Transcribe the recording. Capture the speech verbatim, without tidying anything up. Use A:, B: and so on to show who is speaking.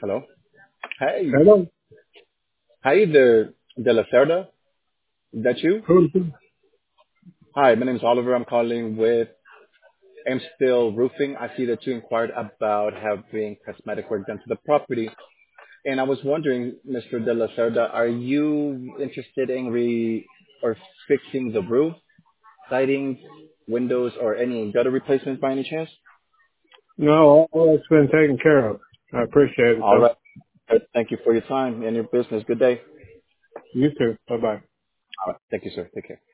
A: Hello. Hey.
B: Hello.
A: Hi there, De La Cerda. Is that you?
B: Who's this?
A: Hi, my name is Oliver. I'm calling with I'm Still Roofing. I see that you inquired about having cosmetic work done to the property. And I was wondering, Mister De La Cerda, are you interested in re or fixing the roof, siding, windows, or any gutter replacements by any chance?
B: No, all that's been taken care of. I appreciate it
A: All
B: though.
A: right. Thank you for your time and your business. Good day.
B: You too. Bye bye.
A: All right. Thank you, sir. Take care.